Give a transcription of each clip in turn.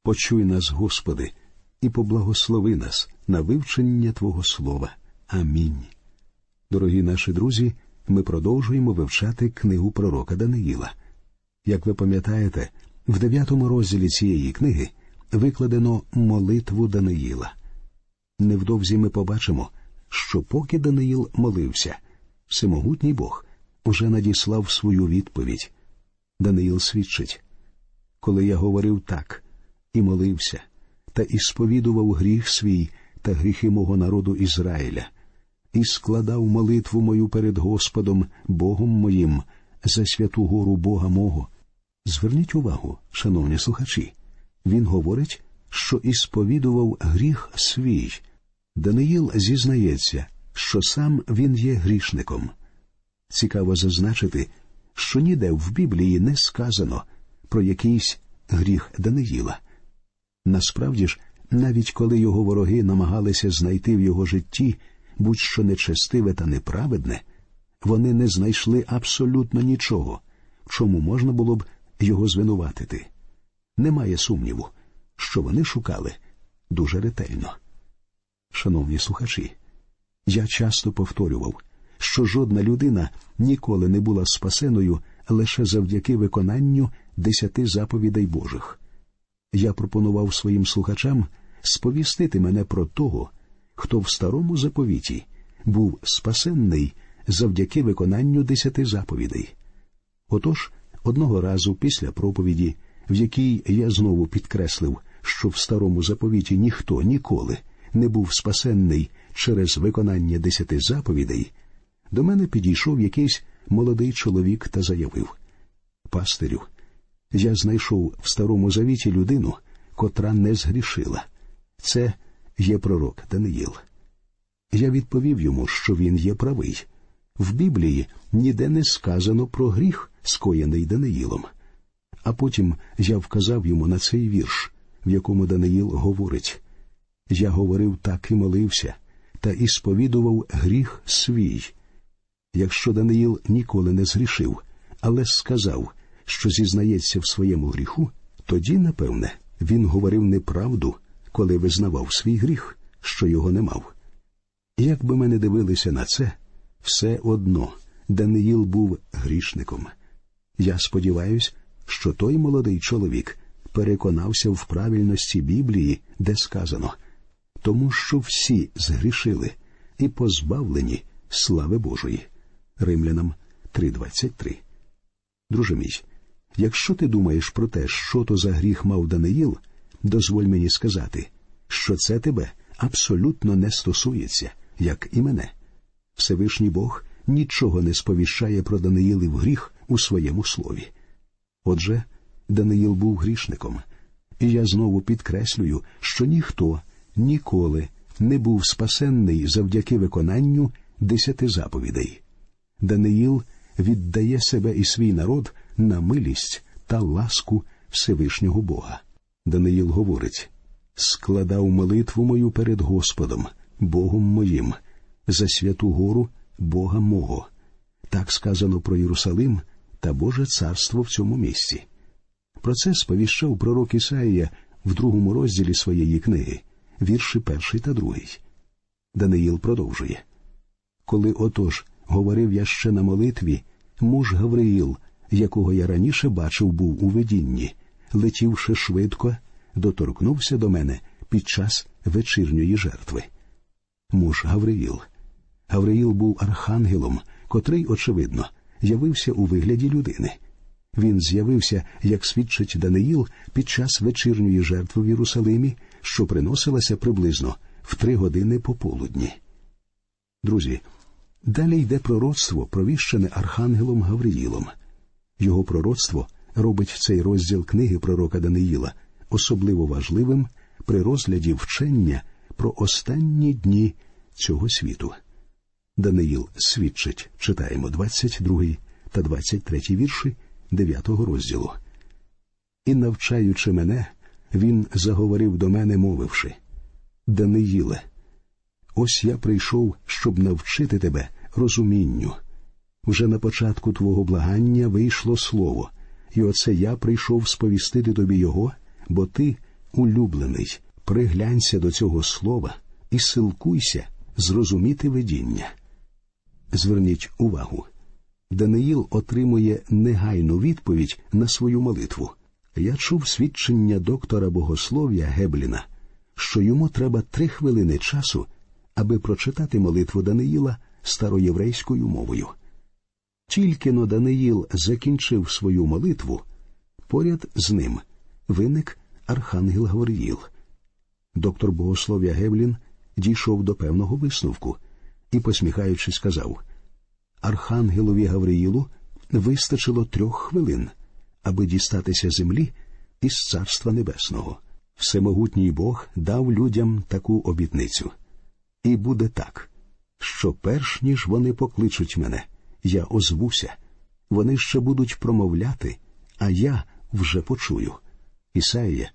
Почуй нас, Господи, і поблагослови нас на вивчення Твого Слова. Амінь. Дорогі наші друзі, ми продовжуємо вивчати книгу пророка Даниїла. Як ви пам'ятаєте, в 9 розділі цієї книги викладено молитву Даниїла. Невдовзі ми побачимо, що поки Даниїл молився, всемогутній Бог уже надіслав свою відповідь. Даниїл свідчить: «Коли я говорив так, і молився, та і сповідував гріх свій та гріхи мого народу Ізраїля, і складав молитву мою перед Господом, Богом моїм, за святу гору Бога мого». Зверніть увагу, шановні слухачі, він говорить, що і сповідував гріх свій. Даниїл зізнається, що сам він є грішником. Цікаво зазначити, що ніде в Біблії не сказано про якийсь гріх Даниїла. Насправді ж, навіть коли його вороги намагалися знайти в його житті будь-що нечестиве та неправедне, вони не знайшли абсолютно нічого, в чому можна було б його звинуватити. Немає сумніву, що вони шукали дуже ретельно. Шановні слухачі, я часто повторював, що жодна людина ніколи не була спасеною лише завдяки виконанню 10 заповідей Божих. Я пропонував своїм слухачам сповістити мене про того, хто в старому заповіті був спасенний завдяки виконанню 10 заповідей. Отож, одного разу після проповіді, в якій я знову підкреслив, що в старому заповіті ніхто ніколи не був спасенний через виконання 10 заповідей, до мене підійшов якийсь молодий чоловік та заявив: «Пастирю, я знайшов в Старому Завіті людину, котра не згрішила. Це є пророк Даниїл». Я відповів йому, що він є правий. В Біблії ніде не сказано про гріх, скоєний Даниїлом. А потім я вказав йому на цей вірш, в якому Даниїл говорить: «Я говорив так і молився, та і сповідував гріх свій». Якщо Даниїл ніколи не згрішив, але сказав, що зізнається в своєму гріху, тоді, напевне, він говорив неправду, коли визнавав свій гріх, що його не мав. Як би ми не дивилися на це, все одно Даниїл був грішником. Я сподіваюся, що той молодий чоловік переконався в правильності Біблії, де сказано: «Тому що всі згрішили і позбавлені слави Божої». Римлянам 3:23. Друже мій, якщо ти думаєш про те, що то за гріх мав Даниїл, дозволь мені сказати, що це тебе абсолютно не стосується, як і мене. Всевишній Бог нічого не сповіщає про Даниїлів гріх у своєму слові. Отже, Даниїл був грішником. І я знову підкреслюю, що ніхто ніколи не був спасенний завдяки виконанню 10 заповідей. Даниїл віддає себе і свій народ на милість та ласку Всевишнього Бога. Даниїл говорить: «Складав молитву мою перед Господом, Богом моїм, за святу гору Бога мого». Так сказано про Єрусалим та Боже царство в цьому місці. Про це сповіщав пророк Ісаїя в 2 розділі своєї книги, вірші 1 та 2. Даниїл продовжує: «Коли отож говорив я ще на молитві, муж Гавриїл, якого я раніше бачив був у видінні, летівши швидко, доторкнувся до мене під час вечірньої жертви». Муж Гавриїл. Гавриїл був архангелом, котрий, очевидно, явився у вигляді людини. Він з'явився, як свідчить Даниїл, під час вечірньої жертви в Єрусалимі, що приносилася приблизно в 3 години пополудні. Друзі, далі йде пророцтво, провіщене архангелом Гавриїлом. Його пророцтво робить цей розділ книги пророка Даниїла особливо важливим при розгляді вчення про останні дні цього світу. Даниїл свідчить, читаємо 22 та 23 вірші 9 розділу. «І, навчаючи мене, він заговорив до мене, мовивши: Даниїле, ось я прийшов, щоб навчити тебе розумінню. Вже на початку твого благання вийшло слово, і оце я прийшов сповістити тобі його, бо ти улюблений, приглянься до цього слова і силкуйся зрозуміти видіння. Зверніть увагу. Даниїл отримує негайну відповідь на свою молитву. Я чув свідчення доктора богослов'я Гебліна, що йому треба 3 хвилини часу, аби прочитати молитву Даниїла староєврейською мовою. Тільки-но Даниїл закінчив свою молитву, поряд з ним виник архангел Гавриїл. Доктор богослов'я Геблін дійшов до певного висновку і, посміхаючись, сказав: архангелові Гавриїлу вистачило 3 хвилин, аби дістатися землі із Царства Небесного. Всемогутній Бог дав людям таку обітницю. І буде так, що перш ніж вони покличуть мене, я озвуся. Вони ще будуть промовляти, а я вже почую. Ісаїя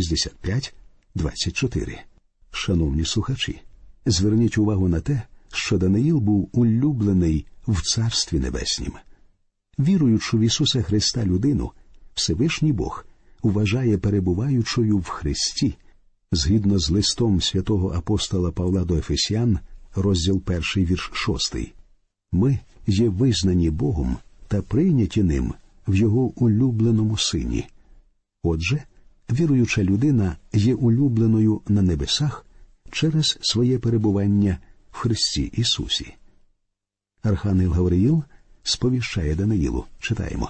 65:24. Шановні слухачі, зверніть увагу на те, що Даниїл був улюблений в Царстві Небеснім. Віруючу в Ісуса Христа людину, Всевишній Бог вважає перебуваючою в Христі. Згідно з листом святого апостола Павла до Ефесян, розділ 1, вірш 6. Ми є визнані Богом та прийняті Ним в Його улюбленому Сині. Отже, віруюча людина є улюбленою на небесах через своє перебування в Христі Ісусі. Архангел Гавриїл сповіщає Даниїлу, читаємо: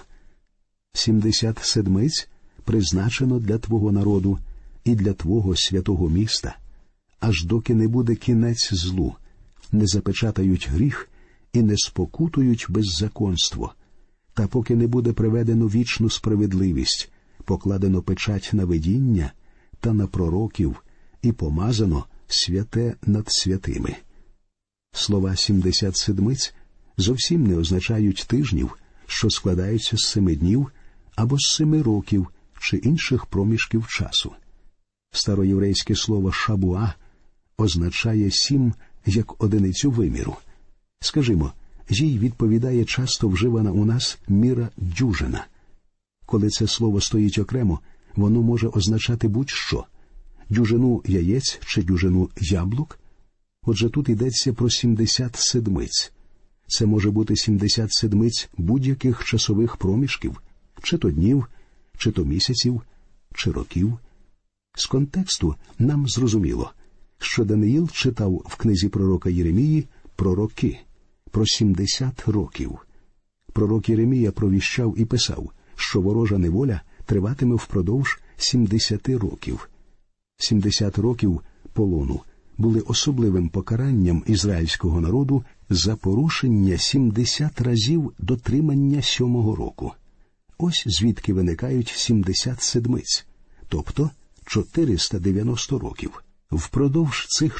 70 седмиць призначено для твого народу і для твого святого міста, аж доки не буде кінець злу, не запечатають гріх і не спокутують беззаконство, та поки не буде приведено вічну справедливість, покладено печать на видіння та на пророків і помазано святе над святими. Слова 70 седмиць зовсім не означають тижнів, що складаються з 7 днів або з 7 років чи інших проміжків часу. Староєврейське слово «шабуа» означає 7 як одиницю виміру. Скажімо, їй відповідає часто вживана у нас міра дюжина. Коли це слово стоїть окремо, воно може означати будь-що – дюжину яєць чи дюжину яблук. Отже, тут йдеться про 70 седмиць. Це може бути 70 седмиць будь-яких часових проміжків, чи то днів, чи то місяців, чи років. З контексту нам зрозуміло, що Даниїл читав в книзі пророка Єремії про роки, про 70 років. Пророк Єремія провіщав і писав, що ворожа неволя триватиме впродовж 70 років. 70 років полону були особливим покаранням ізраїльського народу за порушення 70 разів дотримання 7-го року. Ось звідки виникають 70 седмиць, тобто 490 років. Впродовж цих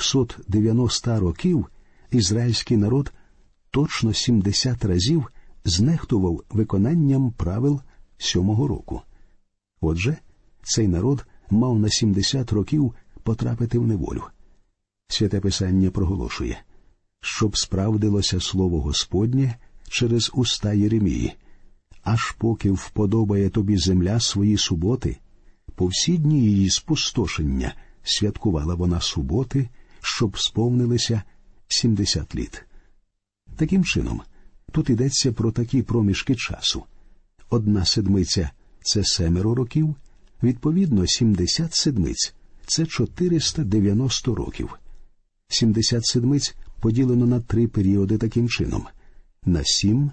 490 років ізраїльський народ точно 70 разів знехтував виконанням правил 7-го року. Отже, цей народ мав на 70 років потрапити в неволю. Святе Писання проголошує, щоб справдилося слово Господнє через уста Єремії, аж поки вподобає тобі земля свої суботи, по всі дні її спустошення святкувала вона суботи, щоб сповнилися 70 літ. Таким чином, тут йдеться про такі проміжки часу. 1 седмиця – це 7 років, відповідно 70 седмиць – це 490 років. 70 седмиць поділено на 3 періоди таким чином – на 7,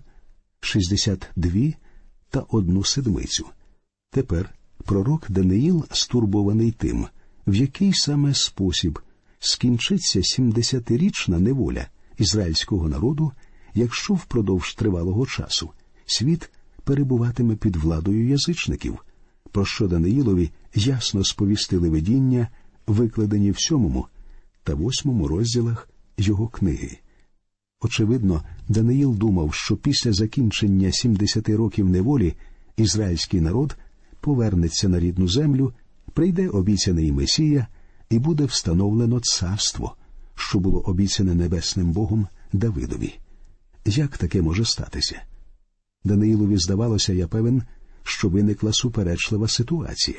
62 та 1 седмицю. Тепер пророк Даниїл стурбований тим, в який саме спосіб скінчиться 70-річна неволя ізраїльського народу, якщо впродовж тривалого часу світ перебуватиме під владою язичників, про що Даниїлові ясно сповістили видіння, викладені в 7 та 8 розділах його книги. Очевидно, Даниїл думав, що після закінчення 70 років неволі ізраїльський народ повернеться на рідну землю, прийде обіцяний Месія і буде встановлено царство, що було обіцяне небесним Богом Давидові. Як таке може статися? Даниїлові здавалося, я певен, що виникла суперечлива ситуація.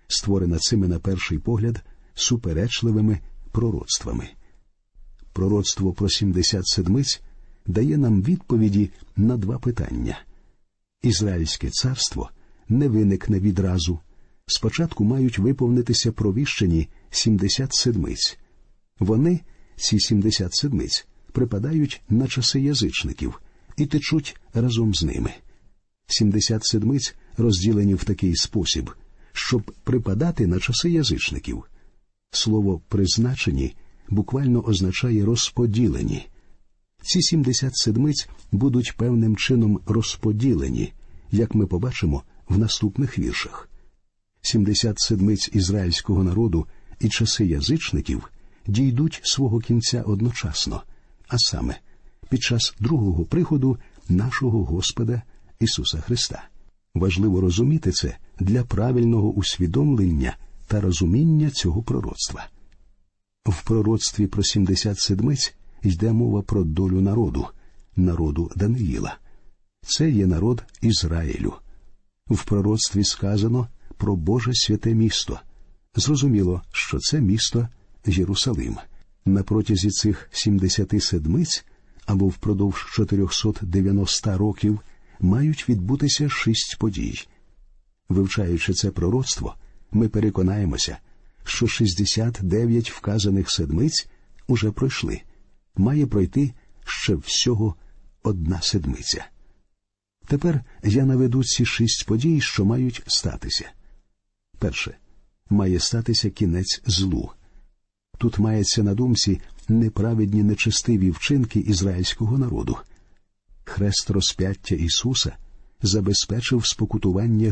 створена цими на перший погляд суперечливими пророцтвами. Пророцтво про 70 седмиць дає нам відповіді на два питання. Ізраїльське царство не виникне відразу. Спочатку мають виповнитися провіщені 70 седмиць. Вони, ці 70 седмиць, припадають на часи язичників і течуть разом з ними. 70 седмиць розділені в такий спосіб, щоб припадати на часи язичників. Слово «призначені» буквально означає «розподілені». Ці 70 седмиць будуть певним чином розподілені, як ми побачимо в наступних віршах. 70 седмиць ізраїльського народу і часи язичників дійдуть свого кінця одночасно, а саме під час другого приходу нашого Господа Ісуса Христа. Важливо розуміти це для правильного усвідомлення та розуміння цього пророцтва. В пророцтві про 70 седмиць йде мова про долю народу Даниїла. Це є народ Ізраїлю. В пророцтві сказано про Боже святе місто. Зрозуміло, що це місто Єрусалим. На протязі цих 70 седмиць, або впродовж 490 років, мають відбутися 6 подій. Вивчаючи це пророцтво, ми переконаємося, що 69 вказаних седмиць уже пройшли. Має пройти ще всього 1 седмиця. Тепер я наведу ці 6 подій, що мають статися. Перше. Має статися кінець злу. Тут мається на думці неправедні нечестиві вчинки ізраїльського народу. Хрест розп'яття Ісуса забезпечив спокутування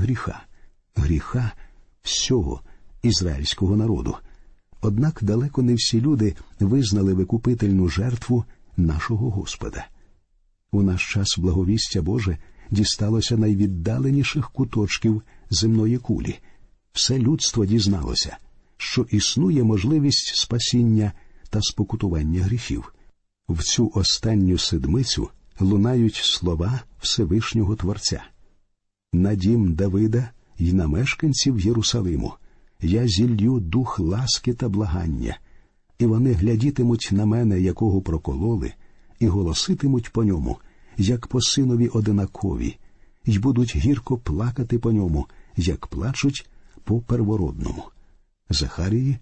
гріха всього ізраїльського народу. Однак далеко не всі люди визнали викупительну жертву нашого Господа. У наш час благовістя Боже дісталося найвіддаленіших куточків земної кулі. Все людство дізналося, що існує можливість спасіння та спокутування гріхів. В цю останню седмицю лунають слова Всевишнього Творця. «На дім Давида й на мешканців Єрусалиму я зіллю дух ласки та благання, і вони глядітимуть на мене, якого прокололи, і голоситимуть по ньому, як по синові одинакові, й будуть гірко плакати по ньому, як плачуть по первородному». Захарії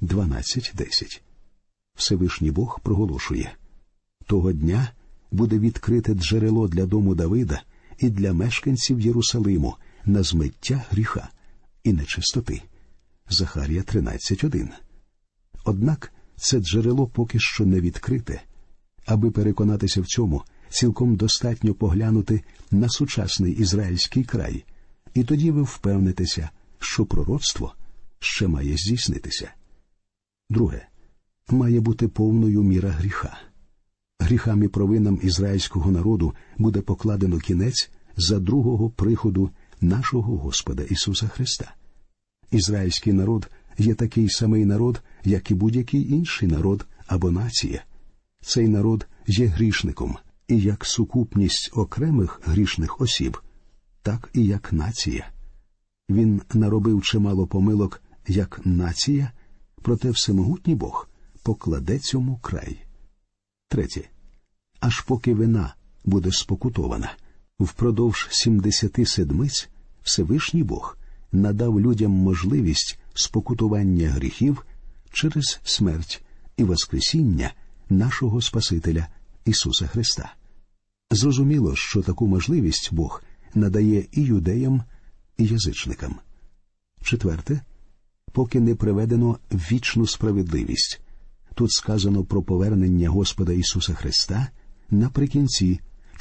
12:10. Всевишній Бог проголошує: «Того дня буде відкрите джерело для дому Давида і для мешканців Єрусалиму на змиття гріха і нечистоти». Захарія 13:1. Однак це джерело поки що не відкрите. Аби переконатися в цьому, цілком достатньо поглянути на сучасний ізраїльський край, і тоді ви впевнитеся, що пророцтво ще має здійснитися. Друге. Має бути повною міра гріха. Гріхам і провинам ізраїльського народу буде покладено кінець за другого приходу нашого Господа Ісуса Христа. Ізраїльський народ є такий самий народ, як і будь-який інший народ або нація. Цей народ є грішником, і як сукупність окремих грішних осіб, так і як нація. Він наробив чимало помилок як нація, проте всемогутній Бог покладе цьому край. Третє. Аж поки вина буде спокутована. Впродовж 70 седмиць Всевишній Бог надав людям можливість спокутування гріхів через смерть і воскресіння нашого Спасителя Ісуса Христа. Зрозуміло, що таку можливість Бог надає і юдеям, і язичникам. Четверте. Поки не приведено вічну справедливість. Тут сказано про повернення Господа Ісуса Христа наприкінці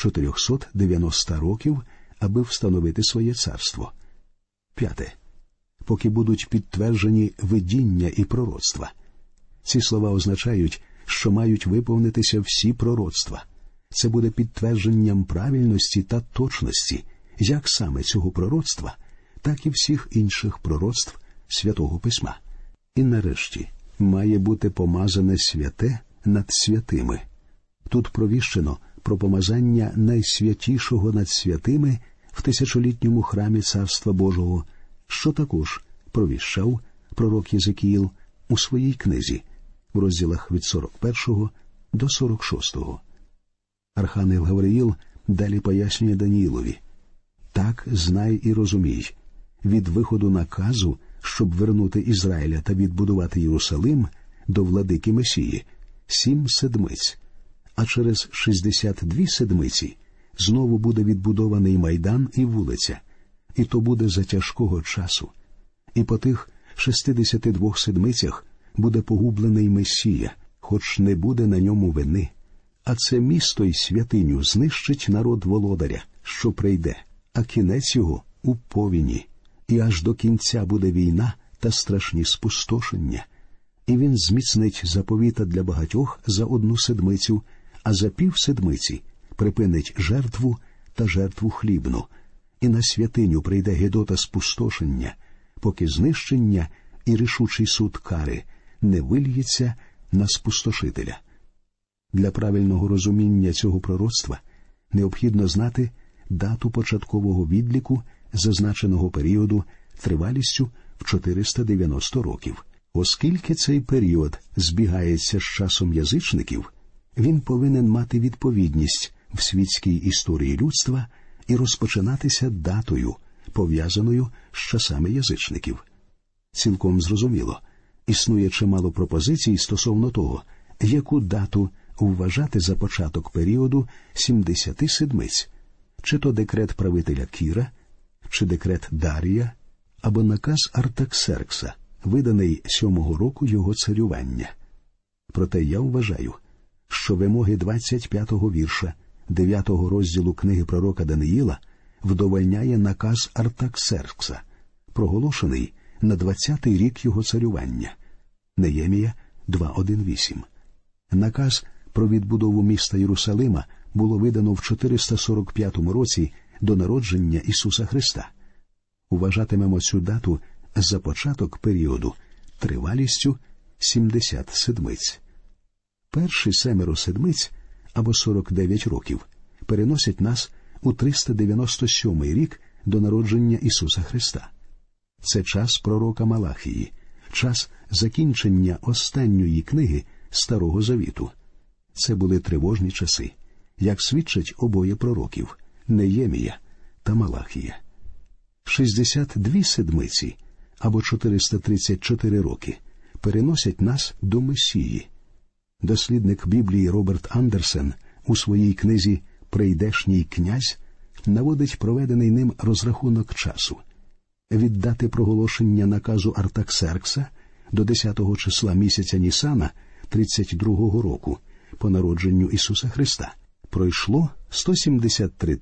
490 років, аби встановити своє царство. П'яте. Поки будуть підтверджені видіння і пророцтва. Ці слова означають, що мають виповнитися всі пророцтва. Це буде підтвердженням правильності та точності як саме цього пророцтва, так і всіх інших пророцтв Святого Письма. І нарешті має бути помазане святе над святими. Тут провіщено про помазання найсвятішого над святими в тисячолітньому храмі Царства Божого, що також провіщав пророк Єзекіїл у своїй книзі, в розділах від 41 до 46. Архангел Гавриїл далі пояснює Даніїлові: «Так знай і розумій, від виходу наказу, щоб вернути Ізраїля та відбудувати Єрусалим до владики Месії, 7 седмиць, а через 62 седмиці знову буде відбудований майдан і вулиця, і то буде за тяжкого часу. І по тих 62 седмицях буде погублений Месія, хоч не буде на ньому вини. А це місто й святиню знищить народ володаря, що прийде, а кінець його у повіні. І аж до кінця буде війна та страшні спустошення. І він зміцнить заповіта для багатьох за 1 седмицю, а за 1/2 седмиці припинить жертву та жертву хлібну. І на святиню прийде гидота спустошення, поки знищення і рішучий суд кари не вильється на спустошителя». Для правильного розуміння цього пророцтва необхідно знати дату початкового відліку зазначеного періоду тривалістю в 490 років. Оскільки цей період збігається з часом язичників, він повинен мати відповідність в світській історії людства і розпочинатися датою, пов'язаною з часами язичників. Цілком зрозуміло, існує чимало пропозицій стосовно того, яку дату вважати за початок періоду 70 седмиць, чи то декрет правителя Кіра, чи декрет Дарія, або наказ Артаксеркса, виданий 7-го року його царювання. Проте я вважаю, що вимоги 25-го вірша 9-го розділу книги пророка Даниїла вдовольняє наказ Артаксеркса, проголошений на 20-й рік його царювання. Неємія 2:1-8. Наказ про відбудову міста Єрусалима було видано в 445 році до народження Ісуса Христа. Вважатимемо цю дату за початок періоду тривалістю 70 седмиць. Перші 7 седмиць, або 49 років, переносять нас у 397 рік до народження Ісуса Христа. Це час пророка Малахії, час закінчення останньої книги Старого Завіту. Це були тривожні часи, як свідчать обоє пророків – Неємія та Малахія. 62 седмиці, або 434 роки, переносять нас до Месії. Дослідник Біблії Роберт Андерсен у своїй книзі «Прийдешній князь» наводить проведений ним розрахунок часу. Від дати проголошення наказу Артаксеркса до 10-го числа місяця Нісана 32-го року по народженню Ісуса Христа пройшло 173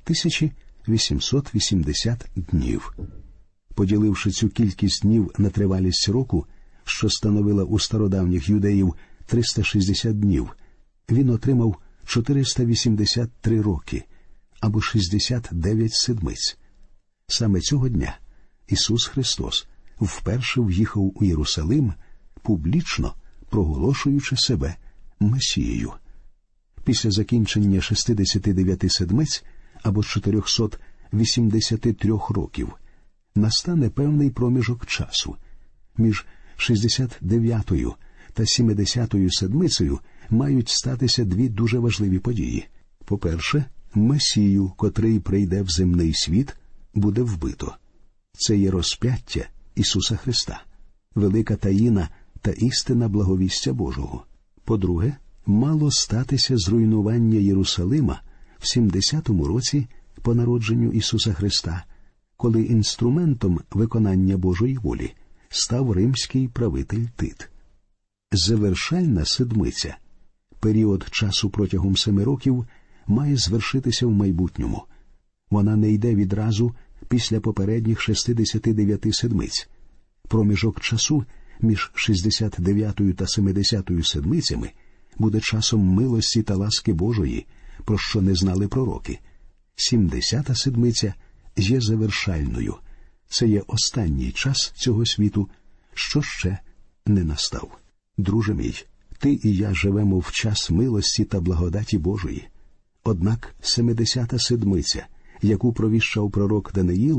880 днів. Поділивши цю кількість днів на тривалість року, що становила у стародавніх юдеїв 360 днів, він отримав 483 роки, або 69 седмиць. Саме цього дня Ісус Христос вперше в'їхав у Єрусалим, публічно проголошуючи себе Месією. Після закінчення 69 седмиць, або 483 років, настане певний проміжок часу. Між 69-ю та 70-ю седмицею мають статися дві дуже важливі події. По-перше, Месію, котрий прийде в земний світ, буде вбито. Це є розп'яття Ісуса Христа, велика таїна та істина благовістя Божого. По-друге, мало статися зруйнування Єрусалима в 70-му році по народженню Ісуса Христа, коли інструментом виконання Божої волі став римський правитель Тит. Завершальна седмиця, період часу протягом 7 років, має звершитися в майбутньому. Вона не йде відразу після попередніх 69 седмиць. Проміжок часу між 69 та 70 седмицями буде часом милості та ласки Божої, про що не знали пророки. 70 седмиця є завершальною. Це є останній час цього світу, що ще не настав. Друже мій, ти і я живемо в час милості та благодаті Божої. Однак 70 седмиця, яку провіщав пророк Даниїл,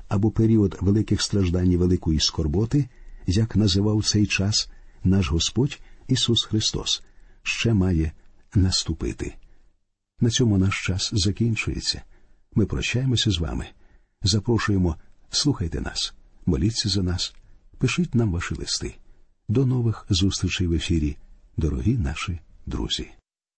або період великих страждань і великої скорботи, як називав цей час наш Господь Ісус Христос, ще має наступити. На цьому наш час закінчується. Ми прощаємося з вами. Запрошуємо, слухайте нас, моліться за нас, пишіть нам ваші листи. До нових зустрічей в ефірі, дорогі наші друзі.